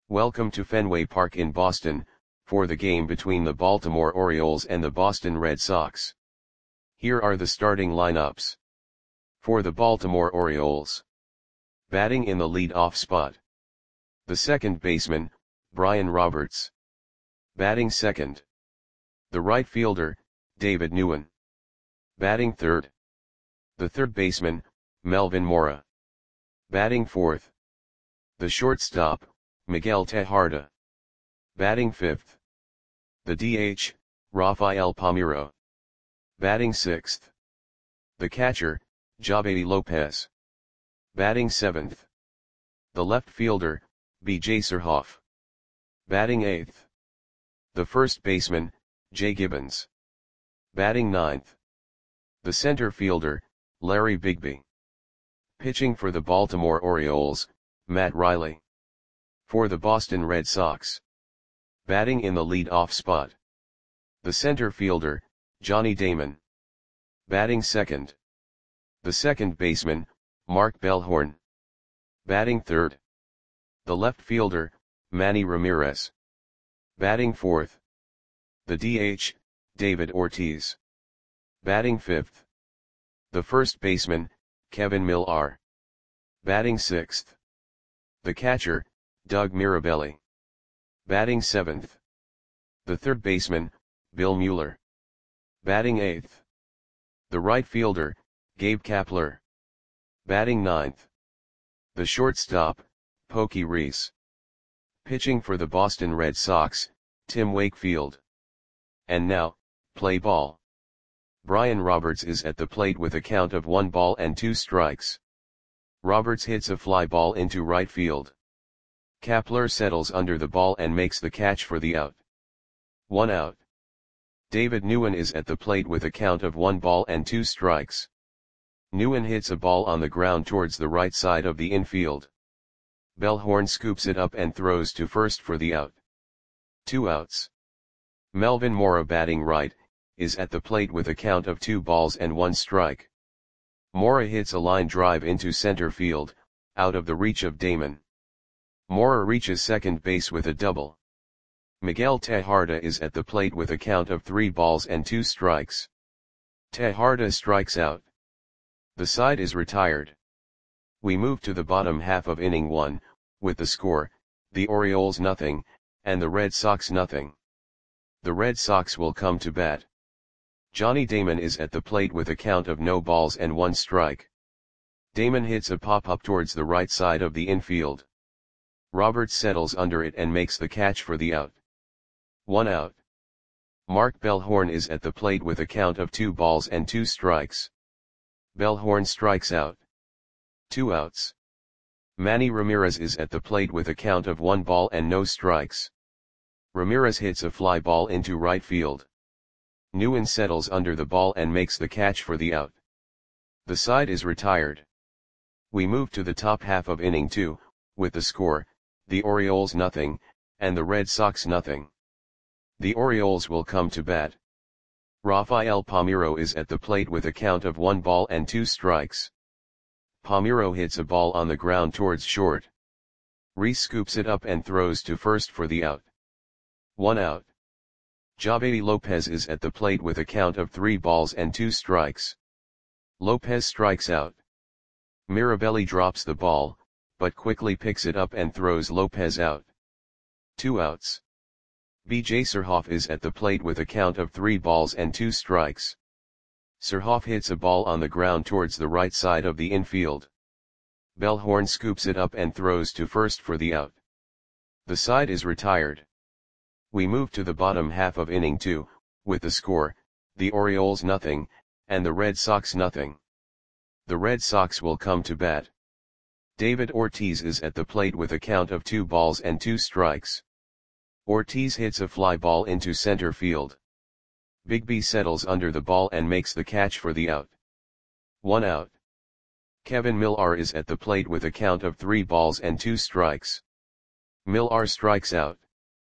Welcome to Fenway Park in Boston, for the game between the Baltimore Orioles and the Boston Red Sox. Here are the starting lineups. For the Baltimore Orioles. Batting in the lead-off spot. The second baseman, Brian Roberts. Batting second. The right fielder, David Nguyen. Batting third. The third baseman, Melvin Mora. Batting fourth. The shortstop, Miguel Tejada. Batting fifth. The DH, Rafael Palmeiro. Batting sixth. The catcher, Javedi Lopez. Batting seventh. The left fielder, B.J. Surhoff. Batting eighth. The first baseman, Jay Gibbons. Batting ninth. The center fielder, Larry Bigby. Pitching for the Baltimore Orioles, Matt Riley. For the Boston Red Sox. Batting in the lead-off spot. The center fielder, Johnny Damon. Batting second. The second baseman, Mark Bellhorn. Batting third. The left fielder, Manny Ramirez. Batting fourth. The DH, David Ortiz. Batting fifth. The first baseman, Kevin Millar. Batting sixth. The catcher, Doug Mirabelli. Batting seventh. The third baseman, Bill Mueller. Batting eighth. The right fielder, Gabe Kapler. Batting ninth. The shortstop, Pokey Reese. Pitching for the Boston Red Sox, Tim Wakefield. And now, play ball. Brian Roberts is at the plate with a count of 1 ball and 2 strikes. Roberts hits a fly ball into right field. Kapler settles under the ball and makes the catch for the out. 1 out. David Nguyen is at the plate with a count of 1 ball and 2 strikes. Nguyen hits a ball on the ground towards the right side of the infield. Bellhorn scoops it up and throws to first for the out. 2 outs. Melvin Mora, batting right, is at the plate with a count of 2 balls and 1 strike. Mora hits a line drive into center field, out of the reach of Damon. Mora reaches second base with a double. Miguel Tejada is at the plate with a count of 3 balls and 2 strikes. Tejada strikes out. The side is retired. We move to the bottom half of inning 1, with the score, the Orioles nothing, and the Red Sox nothing. The Red Sox will come to bat. Johnny Damon is at the plate with a count of no balls and 1 strike. Damon hits a pop-up towards the right side of the infield. Roberts settles under it and makes the catch for the out. 1 out. Mark Bellhorn is at the plate with a count of 2 balls and 2 strikes. Bellhorn strikes out. 2 outs. Manny Ramirez is at the plate with a count of 1 ball and no strikes. Ramirez hits a fly ball into right field. Nguyen settles under the ball and makes the catch for the out. The side is retired. We move to the top half of inning 2, with the score, the Orioles nothing, and the Red Sox nothing. The Orioles will come to bat. Rafael Palmeiro is at the plate with a count of 1 ball and 2 strikes. Palmeiro hits a ball on the ground towards short. Reese scoops it up and throws to first for the out. 1 out. Javedi Lopez is at the plate with a count of 3 balls and 2 strikes. Lopez strikes out. Mirabelli drops the ball, but quickly picks it up and throws Lopez out. 2 outs. B.J. Surhoff is at the plate with a count of 3 balls and 2 strikes. Surhoff hits a ball on the ground towards the right side of the infield. Bellhorn scoops it up and throws to first for the out. The side is retired. We move to the bottom half of inning 2, with the score, the Orioles nothing, and the Red Sox nothing. The Red Sox will come to bat. David Ortiz is at the plate with a count of 2 balls and 2 strikes. Ortiz hits a fly ball into center field. Bigby settles under the ball and makes the catch for the out. 1 out. Kevin Millar is at the plate with a count of 3 balls and 2 strikes. Millar strikes out.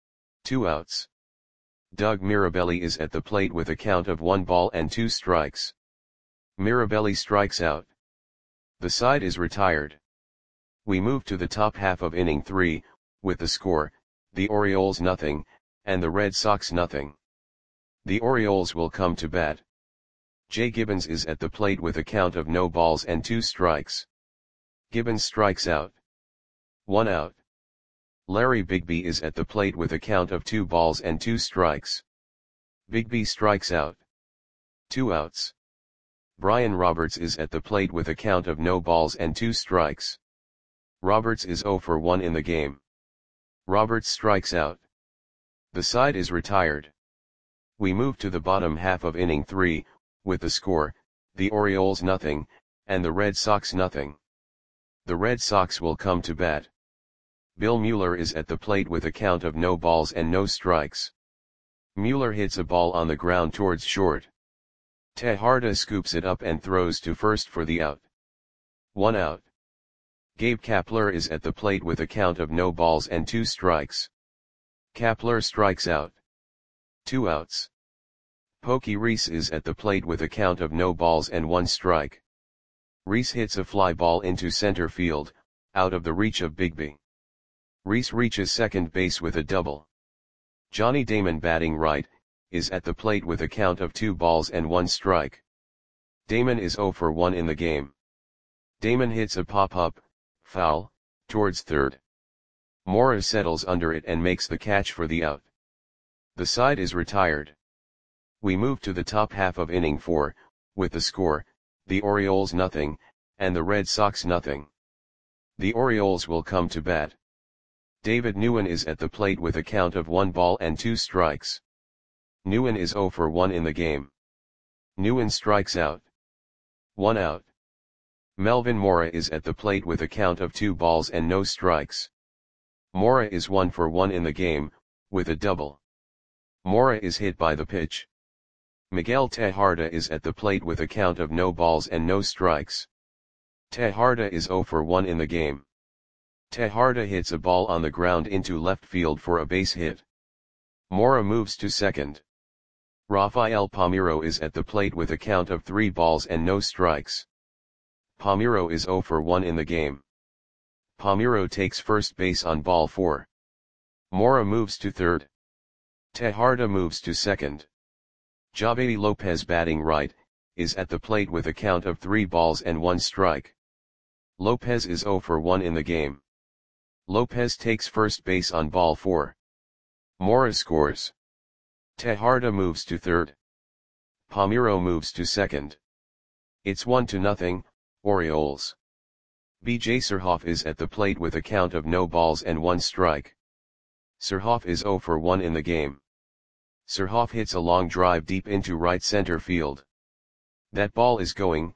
2 outs. Doug Mirabelli is at the plate with a count of 1 ball and 2 strikes. Mirabelli strikes out. The side is retired. We move to the top half of inning 3, with the score, the Orioles nothing, and the Red Sox nothing. The Orioles will come to bat. Jay Gibbons is at the plate with a count of no balls and 2 strikes. Gibbons strikes out. 1 out. Larry Bigby is at the plate with a count of 2 balls and 2 strikes. Bigby strikes out. 2 outs. Brian Roberts is at the plate with a count of no balls and 2 strikes. Roberts is 0 for 1 in the game. Roberts strikes out. The side is retired. We move to the bottom half of inning 3, with the score, the Orioles nothing, and the Red Sox nothing. The Red Sox will come to bat. Bill Mueller is at the plate with a count of no balls and no strikes. Mueller hits a ball on the ground towards short. Tejada scoops it up and throws to first for the out. 1 out. Gabe Kapler is at the plate with a count of no balls and 2 strikes. Kapler strikes out. 2 outs. Pokey Reese is at the plate with a count of no balls and 1 strike. Reese hits a fly ball into center field, out of the reach of Bigby. Reese reaches second base with a double. Johnny Damon, batting right, is at the plate with a count of 2 balls and 1 strike. Damon is 0 for 1 in the game. Damon hits a pop-up, foul, towards third. Mora settles under it and makes the catch for the out. The side is retired. We move to the top half of inning 4, with the score, the Orioles nothing, and the Red Sox nothing. The Orioles will come to bat. David Nguyen is at the plate with a count of 1 ball and 2 strikes. Nguyen is 0 for 1 in the game. Nguyen strikes out. 1 out. Melvin Mora is at the plate with a count of 2 balls and no strikes. Mora is 1 for 1 in the game, with a double. Mora is hit by the pitch. Miguel Tejada is at the plate with a count of no balls and no strikes. Tejada is 0 for 1 in the game. Tejada hits a ball on the ground into left field for a base hit. Mora moves to second. Rafael Palmeiro is at the plate with a count of 3 balls and no strikes. Palmeiro is 0 for 1 in the game. Palmeiro takes first base on ball 4. Mora moves to third. Tejada moves to second. Javedi Lopez, batting right, is at the plate with a count of 3 balls and 1 strike. Lopez is 0 for 1 in the game. Lopez takes first base on ball 4. Mora scores. Tejada moves to third. Palmeiro moves to second. It's 1-0, Orioles. B.J. Surhoff is at the plate with a count of no balls and 1 strike. Surhoff is 0 for 1 in the game. Surhoff hits a long drive deep into right center field. That ball is going,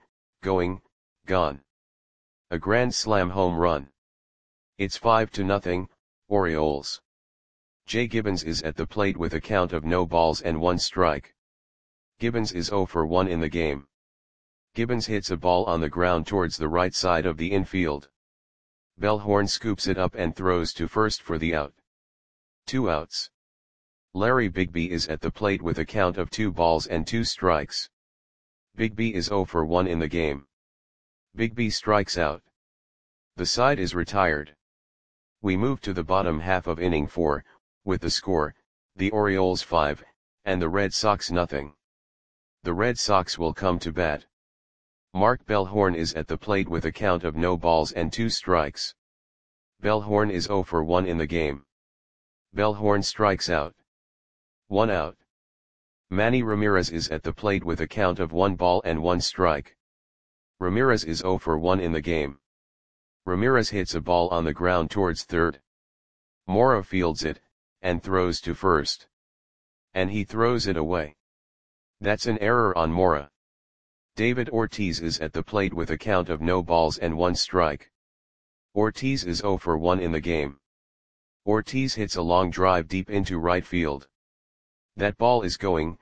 gone. A grand slam home run. It's 5-0, Orioles. Jay Gibbons is at the plate with a count of no balls and 1 strike. Gibbons is 0 for 1 in the game. Gibbons hits a ball on the ground towards the right side of the infield. Bellhorn scoops it up and throws to first for the out. 2 outs. Larry Bigby is at the plate with a count of 2 balls and 2 strikes. Bigby is 0 for 1 in the game. Bigby strikes out. The side is retired. We move to the bottom half of inning 4, with the score, the Orioles 5, and the Red Sox nothing. The Red Sox will come to bat. Mark Bellhorn is at the plate with a count of no balls and 2 strikes. Bellhorn is 0 for 1 in the game. Bellhorn strikes out. 1 out. Manny Ramirez is at the plate with a count of 1 ball and 1 strike. Ramirez is 0 for 1 in the game. Ramirez hits a ball on the ground towards third. Mora fields it, and throws to first. And he throws it away. That's an error on Mora. David Ortiz is at the plate with a count of no balls and 1 strike. Ortiz is 0 for 1 in the game. Ortiz hits a long drive deep into right field. That ball is going,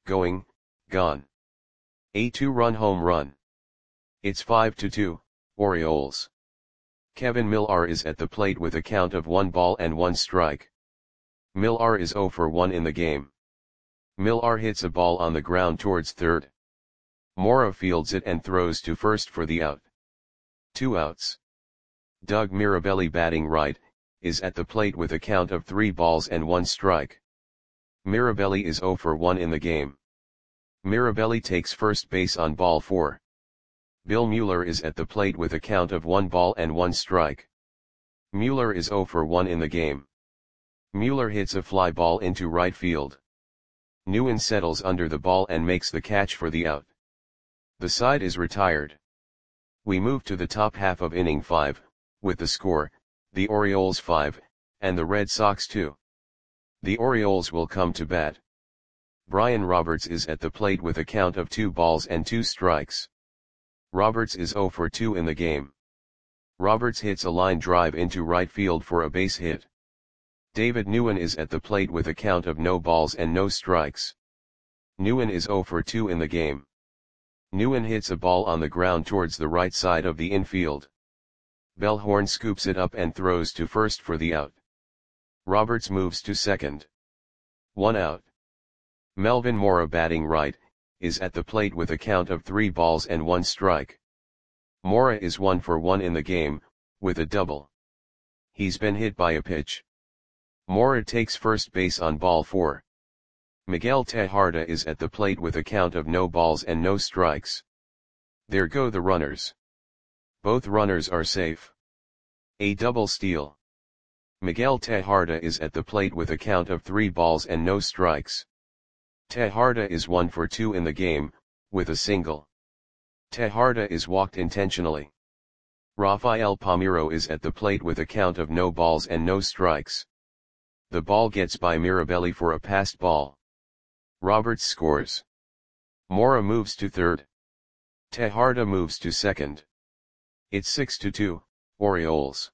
gone. A 2-run home run. It's 5-2, Orioles. Kevin Millar is at the plate with a count of 1 ball and 1 strike. Millar is 0 for 1 in the game. Millar hits a ball on the ground towards third. Mora fields it and throws to first for the out. 2 outs. Doug Mirabelli, batting right, is at the plate with a count of 3 balls and 1 strike. Mirabelli is 0 for 1 in the game. Mirabelli takes first base on ball 4. Bill Mueller is at the plate with a count of 1 ball and 1 strike. Mueller is 0 for 1 in the game. Mueller hits a fly ball into right field. Neuen settles under the ball and makes the catch for the out. The side is retired. We move to the top half of inning 5, with the score, the Orioles 5, and the Red Sox 2. The Orioles will come to bat. Brian Roberts is at the plate with a count of 2 balls and 2 strikes. Roberts is 0 for 2 in the game. Roberts hits a line drive into right field for a base hit. David Neuen is at the plate with a count of no balls and no strikes. Neuen is 0 for 2 in the game. Neuen hits a ball on the ground towards the right side of the infield. Bellhorn scoops it up and throws to first for the out. Roberts moves to second. 1 out. Melvin Mora, batting right, is at the plate with a count of 3 balls and 1 strike. Mora is 1 for 1 in the game, with a double. He's been hit by a pitch. Mora takes first base on ball 4. Miguel Tejada is at the plate with a count of no balls and no strikes. There go the runners. Both runners are safe. A double steal. Miguel Tejada is at the plate with a count of 3 balls and no strikes. Tejada is 1 for 2 in the game, with a single. Tejada is walked intentionally. Rafael Palmeiro is at the plate with a count of no balls and no strikes. The ball gets by Mirabelli for a passed ball. Roberts scores. Mora moves to third. Tejada moves to second. It's 6-2, Orioles.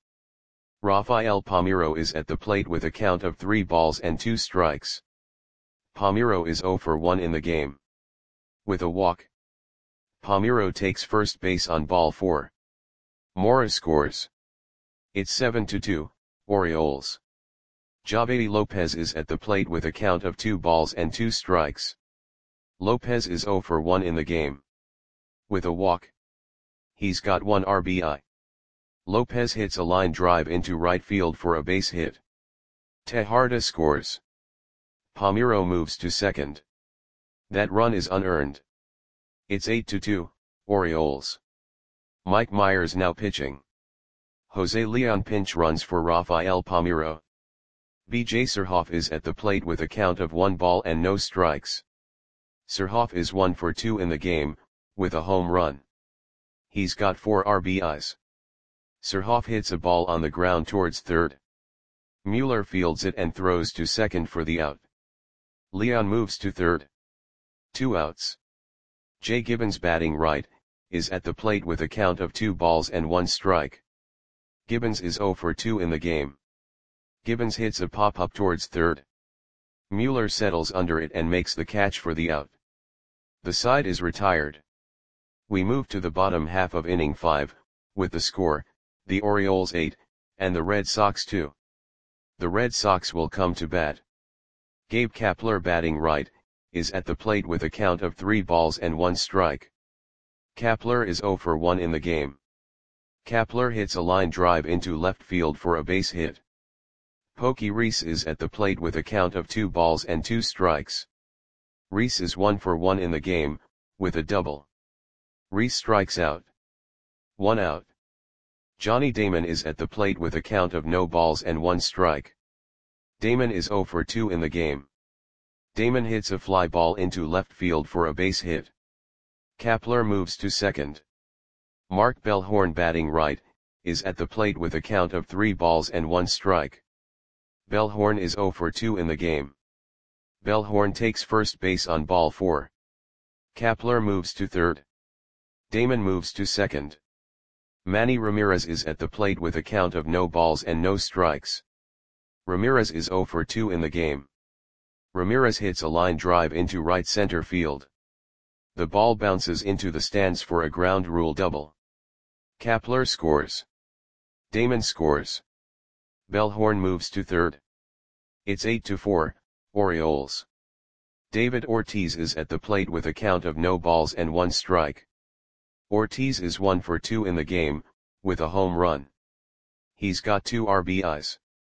Rafael Palmeiro is at the plate with a count of 3 balls and 2 strikes. Palmeiro is 0 for 1 in the game. With a walk. Palmeiro takes first base on ball 4. Mora scores. It's 7-2, Orioles. Javedi Lopez is at the plate with a count of 2 balls and 2 strikes. Lopez is 0 for 1 in the game. With a walk. He's got 1 RBI. Lopez hits a line drive into right field for a base hit. Tejada scores. Palmeiro moves to second. That run is unearned. It's 8-2, Orioles. Mike Myers now pitching. Jose Leon pinch runs for Rafael Palmeiro. B.J. Surhoff is at the plate with a count of 1 ball and no strikes. Surhoff is 1 for 2 in the game, with a home run. He's got 4 RBIs. Surhoff hits a ball on the ground towards third. Mueller fields it and throws to second for the out. Leon moves to third. 2 outs. Jay Gibbons, batting right, is at the plate with a count of 2 balls and 1 strike. Gibbons is 0 for 2 in the game. Gibbons hits a pop-up towards third. Mueller settles under it and makes the catch for the out. The side is retired. We move to the bottom half of inning 5, with the score, the Orioles 8, and the Red Sox 2. The Red Sox will come to bat. Gabe Kapler, batting right, is at the plate with a count of 3 balls and 1 strike. Kapler is 0 for 1 in the game. Kapler hits a line drive into left field for a base hit. Pokey Reese is at the plate with a count of 2 balls and 2 strikes. Reese is 1 for 1 in the game, with a double. Reese strikes out. 1 out. Johnny Damon is at the plate with a count of no balls and 1 strike. Damon is 0 for 2 in the game. Damon hits a fly ball into left field for a base hit. Kapler moves to second. Mark Bellhorn, batting right, is at the plate with a count of 3 balls and 1 strike. Bellhorn is 0 for 2 in the game. Bellhorn takes first base on ball 4. Kapler moves to third. Damon moves to second. Manny Ramirez is at the plate with a count of no balls and no strikes. Ramirez is 0 for 2 in the game. Ramirez hits a line drive into right center field. The ball bounces into the stands for a ground rule double. Kapler scores. Damon scores. Bellhorn moves to third. It's 8-4, Orioles. David Ortiz is at the plate with a count of no balls and 1 strike. Ortiz is 1 for 2 in the game, with a home run. He's got 2 RBIs.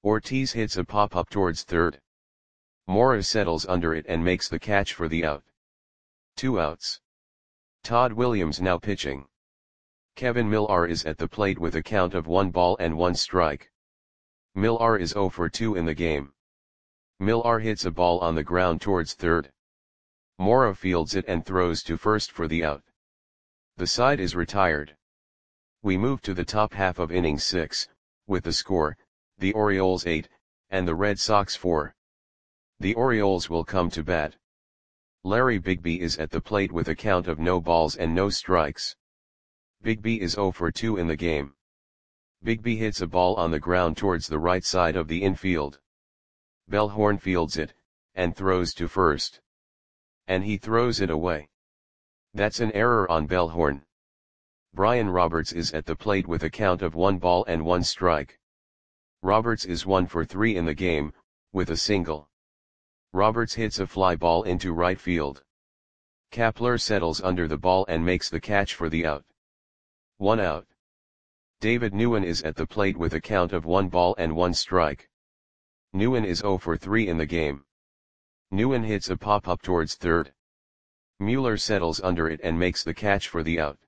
Ortiz hits a pop-up towards third. Mora settles under it and makes the catch for the out. 2 outs. Todd Williams now pitching. Kevin Millar is at the plate with a count of 1 ball and 1 strike. Millar is 0 for 2 in the game. Millar hits a ball on the ground towards third. Mora fields it and throws to first for the out. The side is retired. We move to the top half of inning 6, with the score, the Orioles 8, and the Red Sox 4. The Orioles will come to bat. Larry Bigby is at the plate with a count of no balls and no strikes. Bigby is 0 for 2 in the game. Bigby hits a ball on the ground towards the right side of the infield. Bellhorn fields it, and throws to first. And he throws it away. That's an error on Bellhorn. Brian Roberts is at the plate with a count of 1 ball and 1 strike. Roberts is 1 for 3 in the game, with a single. Roberts hits a fly ball into right field. Kapler settles under the ball and makes the catch for the out. 1 out. David Nguyen is at the plate with a count of 1 ball and 1 strike. Nguyen is 0 for 3 in the game. Nguyen hits a pop-up towards third. Mueller settles under it and makes the catch for the out.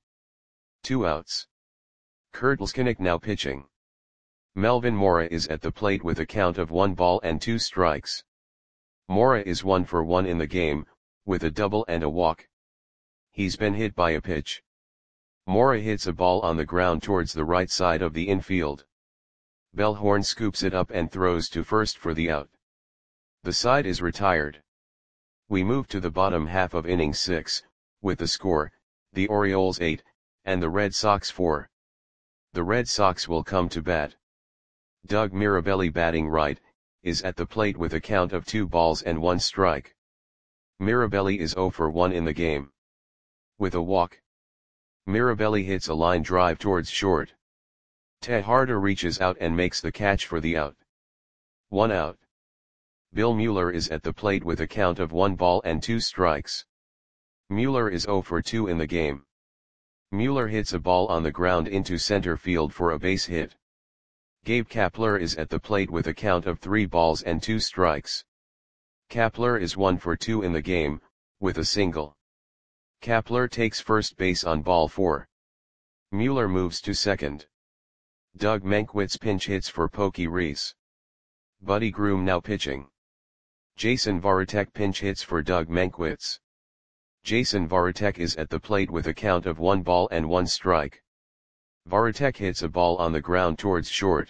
2 outs. Kurt Leskinick now pitching. Melvin Mora is at the plate with a count of 1 ball and 2 strikes. Mora is 1 for 1 in the game, with a double and a walk. He's been hit by a pitch. Mora hits a ball on the ground towards the right side of the infield. Bellhorn scoops it up and throws to first for the out. The side is retired. We move to the bottom half of inning 6, with the score, the Orioles 8, and the Red Sox 4. The Red Sox will come to bat. Doug Mirabelli, batting right, is at the plate with a count of 2 balls and 1 strike. Mirabelli is 0 for 1 in the game. With a walk. Mirabelli hits a line drive towards short. Tejada reaches out and makes the catch for the out. 1 out. Bill Mueller is at the plate with a count of 1 ball and 2 strikes. Mueller is 0 for 2 in the game. Mueller hits a ball on the ground into center field for a base hit. Gabe Kapler is at the plate with a count of 3 balls and 2 strikes. Kapler is 1 for 2 in the game, with a single. Kapler takes first base on ball 4. Mueller moves to second. Doug Mankiewicz pinch hits for Pokey Reese. Buddy Groom now pitching. Jason Varitek pinch hits for Doug Mankiewicz. Jason Varitek is at the plate with a count of 1 ball and 1 strike. Varitek hits a ball on the ground towards short.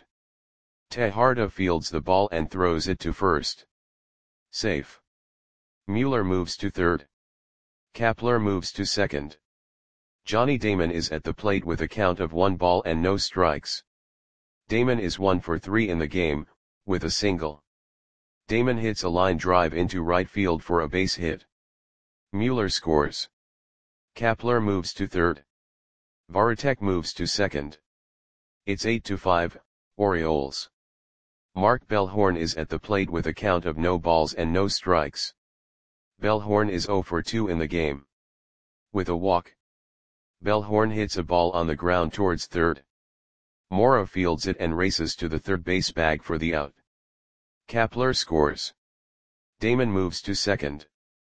Tejada fields the ball and throws it to first. Safe. Mueller moves to third. Kapler moves to second. Johnny Damon is at the plate with a count of 1 ball and no strikes. Damon is 1 for 3 in the game, with a single. Damon hits a line drive into right field for a base hit. Mueller scores. Kapler moves to third. Varitek moves to second. It's 8-5, Orioles. Mark Bellhorn is at the plate with a count of no balls and no strikes. Bellhorn is 0 for 2 in the game. With a walk. Bellhorn hits a ball on the ground towards third. Mora fields it and races to the third base bag for the out. Kapler scores. Damon moves to second.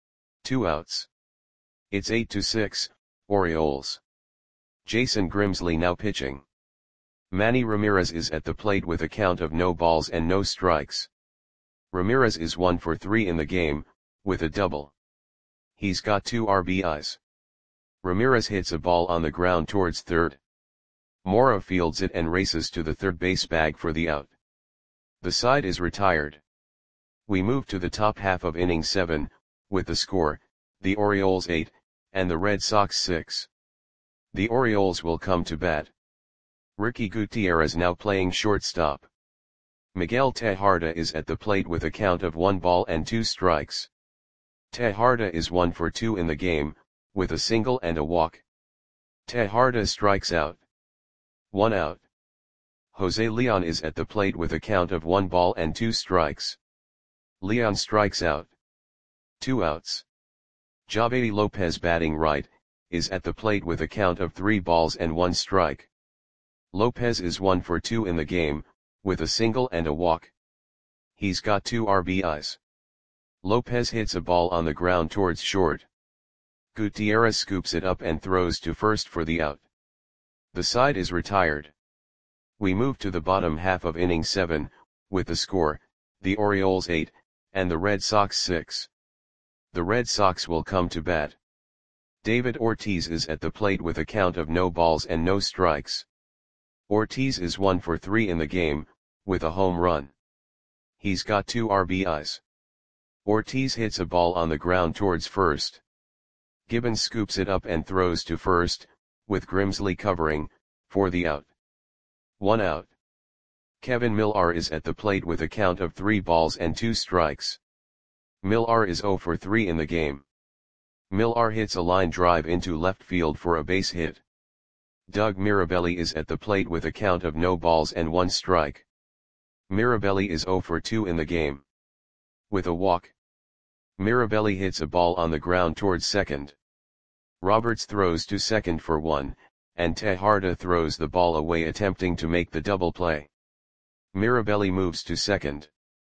2 outs. It's 8-6, Orioles. Jason Grimsley now pitching. Manny Ramirez is at the plate with a count of no balls and no strikes. Ramirez is 1 for 3 in the game, with a double. He's got 2 RBIs. Ramirez hits a ball on the ground towards third. Mora fields it and races to the third base bag for the out. The side is retired. We move to the top half of inning 7, with the score, the Orioles 8, and the Red Sox 6. The Orioles will come to bat. Ricky Gutierrez now playing shortstop. Miguel Tejada is at the plate with a count of 1 ball and 2 strikes. Tejada is 1 for 2 in the game, with a single and a walk. Tejada strikes out. 1 out. Jose Leon is at the plate with a count of 1 ball and 2 strikes. Leon strikes out. 2 outs. Javedi Lopez, batting right, is at the plate with a count of 3 balls and 1 strike. Lopez is 1 for 2 in the game, with a single and a walk. He's got 2 RBIs. Lopez hits a ball on the ground towards short. Gutierrez scoops it up and throws to first for the out. The side is retired. We move to the bottom half of inning 7, with the score, the Orioles 8, and the Red Sox 6. The Red Sox will come to bat. David Ortiz is at the plate with a count of no balls and no strikes. Ortiz is 1 for 3 in the game, with a home run. He's got 2 RBIs. Ortiz hits a ball on the ground towards first. Gibbons scoops it up and throws to first, with Grimsley covering, for the out. 1 out. Kevin Millar is at the plate with a count of 3 balls and 2 strikes. Millar is 0 for 3 in the game. Millar hits a line drive into left field for a base hit. Doug Mirabelli is at the plate with a count of no balls and 1 strike. Mirabelli is 0 for 2 in the game. With a walk. Mirabelli hits a ball on the ground towards second. Roberts throws to second for 1, and Tejada throws the ball away attempting to make the double play. Mirabelli moves to second.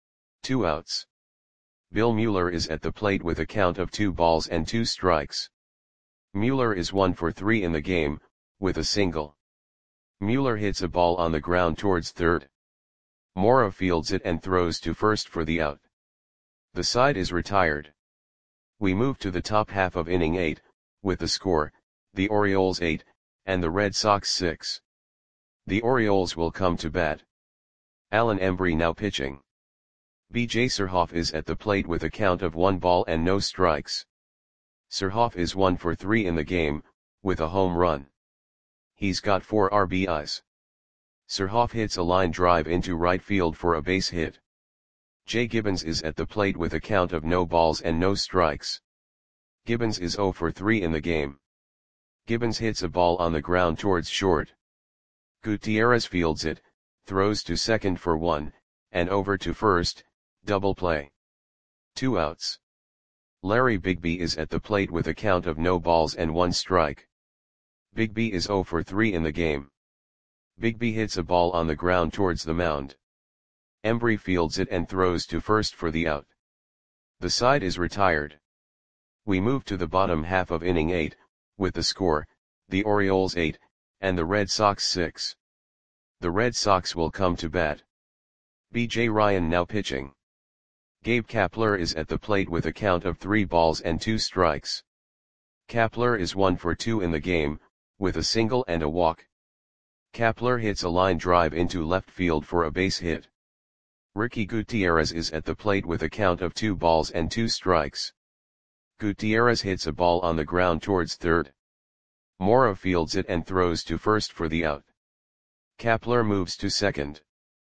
2 outs. Bill Mueller is at the plate with a count of 2 balls and 2 strikes. Mueller is 1 for 3 in the game, with a single. Mueller hits a ball on the ground towards third. Mora fields it and throws to first for the out. The side is retired. We move to the top half of inning 8, with the score, the Orioles 8, and the Red Sox 6. The Orioles will come to bat. Alan Embry now pitching. B.J. Surhoff is at the plate with a count of 1 ball and no strikes. Surhoff is 1 for 3 in the game, with a home run. He's got 4 RBIs. Surhoff hits a line drive into right field for a base hit. Jay Gibbons is at the plate with a count of no balls and no strikes. Gibbons is 0 for 3 in the game. Gibbons hits a ball on the ground towards short. Gutierrez fields it, throws to second for 1, and over to first, double play. 2 outs. Larry Bigby is at the plate with a count of no balls and 1 strike. Bigby is 0 for 3 in the game. Bigby hits a ball on the ground towards the mound. Embry fields it and throws to first for the out. The side is retired. We move to the bottom half of inning 8, with the score, the Orioles 8, and the Red Sox 6. The Red Sox will come to bat. B.J. Ryan now pitching. Gabe Kapler is at the plate with a count of 3 balls and 2 strikes. Kapler is 1 for 2 in the game, with a single and a walk. Kapler hits a line drive into left field for a base hit. Ricky Gutierrez is at the plate with a count of 2 balls and 2 strikes. Gutierrez hits a ball on the ground towards third. Mora fields it and throws to first for the out. Kapler moves to second.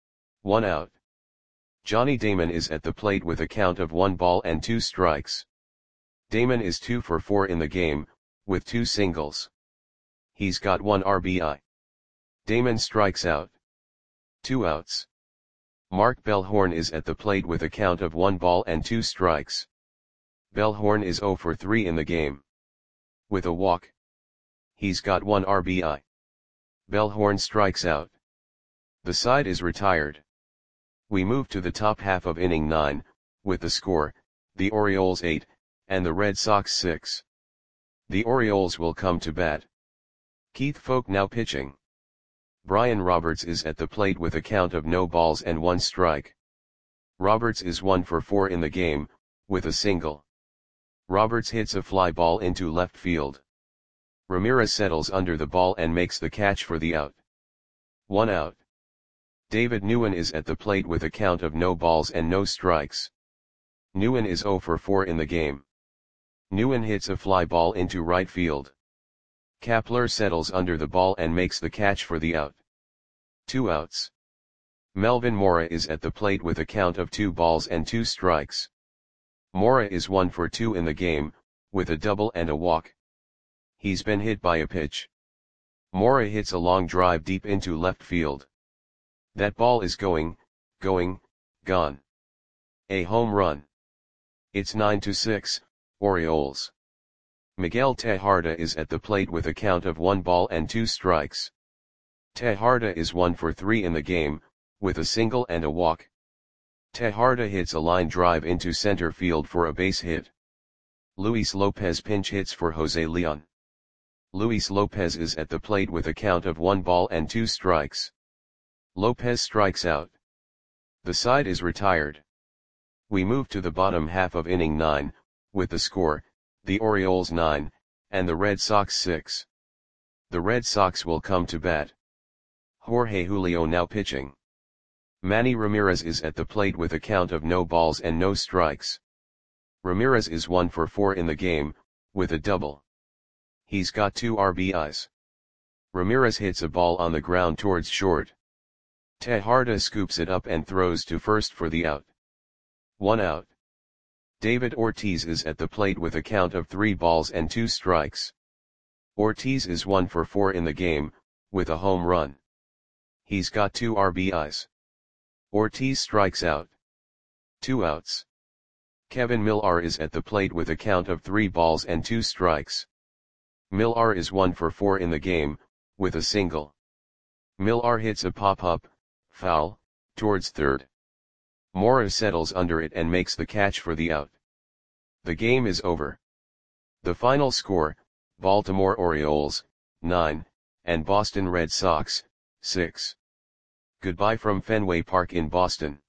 1 out. Johnny Damon is at the plate with a count of 1 ball and 2 strikes. Damon is 2 for 4 in the game, with 2 singles. He's got 1 RBI. Damon strikes out. 2 outs. Mark Bellhorn is at the plate with a count of 1 ball and 2 strikes. Bellhorn is 0 for 3 in the game. With a walk. He's got 1 RBI. Bellhorn strikes out. The side is retired. We move to the top half of inning 9, with the score, the Orioles 8, and the Red Sox 6. The Orioles will come to bat. Keith Foulke now pitching. Brian Roberts is at the plate with a count of no balls and 1 strike. Roberts is 1 for 4 in the game, with a single. Roberts hits a fly ball into left field. Ramirez settles under the ball and makes the catch for the out. 1 out. David Nguyen is at the plate with a count of no balls and no strikes. Nguyen is 0 for 4 in the game. Nguyen hits a fly ball into right field. Kapler settles under the ball and makes the catch for the out. 2 outs. Melvin Mora is at the plate with a count of 2 balls and 2 strikes. Mora is 1 for 2 in the game, with a double and a walk. He's been hit by a pitch. Mora hits a long drive deep into left field. That ball is gone. A home run. It's 9-6, Orioles. Miguel Tejada is at the plate with a count of 1 ball and 2 strikes. Tejada is 1 for 3 in the game, with a single and a walk. Tejada hits a line drive into center field for a base hit. Luis Lopez pinch hits for Jose Leon. Luis Lopez is at the plate with a count of 1 ball and 2 strikes. Lopez strikes out. The side is retired. We move to the bottom half of inning 9, with the score, the Orioles 9, and the Red Sox 6. The Red Sox will come to bat. Jorge Julio now pitching. Manny Ramirez is at the plate with a count of no balls and no strikes. Ramirez is 1 for 4 in the game, with a double. He's got 2 RBIs. Ramirez hits a ball on the ground towards short. Tejada scoops it up and throws to first for the out. 1 out. David Ortiz is at the plate with a count of 3 balls and 2 strikes. Ortiz is 1 for 4 in the game, with a home run. He's got 2 RBIs. Ortiz strikes out. 2 outs. Kevin Millar is at the plate with a count of 3 balls and 2 strikes. Millar is 1 for 4 in the game, with a single. Millar hits a pop-up, foul, towards third. Mora settles under it and makes the catch for the out. The game is over. The final score, Baltimore Orioles, 9, and Boston Red Sox, 6. Goodbye from Fenway Park in Boston.